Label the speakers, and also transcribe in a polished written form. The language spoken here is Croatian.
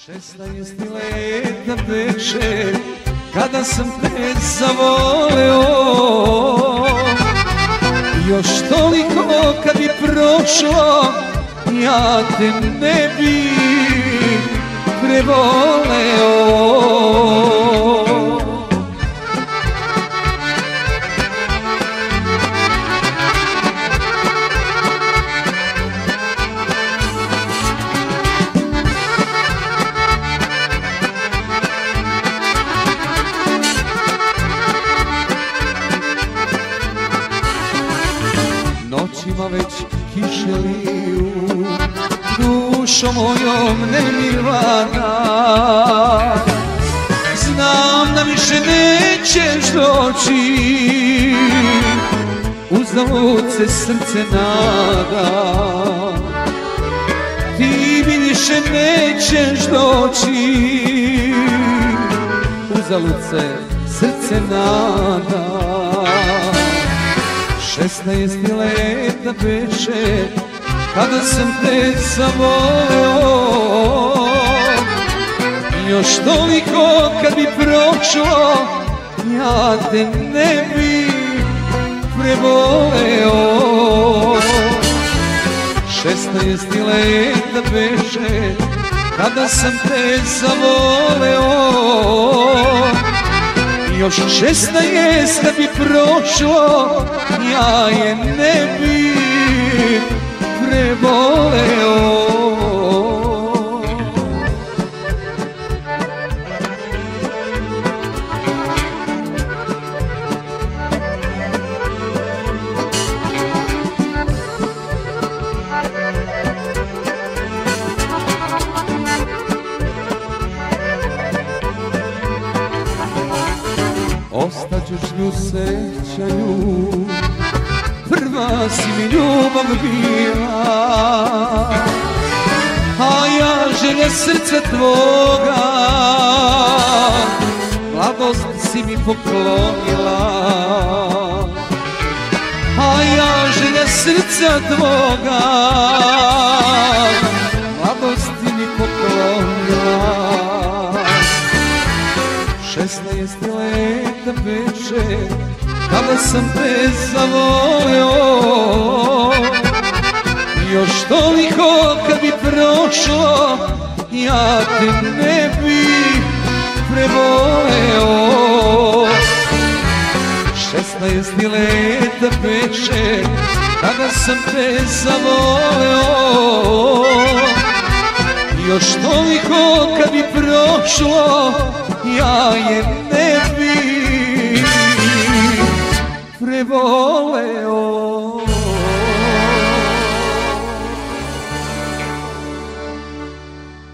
Speaker 1: 16 leta beše kada sam te zavoleo, još toliko kad bi prošlo ja te ne bi prevoleo. Noćima već kiše liju, dušo mojom nemirvana. Znam da više nećeš doći, uzalud se srce nada. Ti mi više nećeš doći, uzalud se srce nada. 16 leta beše kada sam te zavoleo, još toliko kad bi prošlo ja te ne bi prevoleo. 16 leta beše kada sam te zavoleo, još 16 kad bi prošlo ja je ne bi prevoleo. Ostaćeš mi u sećanju, prva si mi ljubav bila, a ja želja srca tvoga, mladost si mi poklonila. A ja želja srca tvoga, mladost si mi poklonila. 16 leta beše kada sam te zavoleo, još toliko kad bi prošlo ja te ne bi prevoleo. 16 leta beše kada sam te zavoleo, još toliko kad bi prošlo ja je ne bi prevoleo.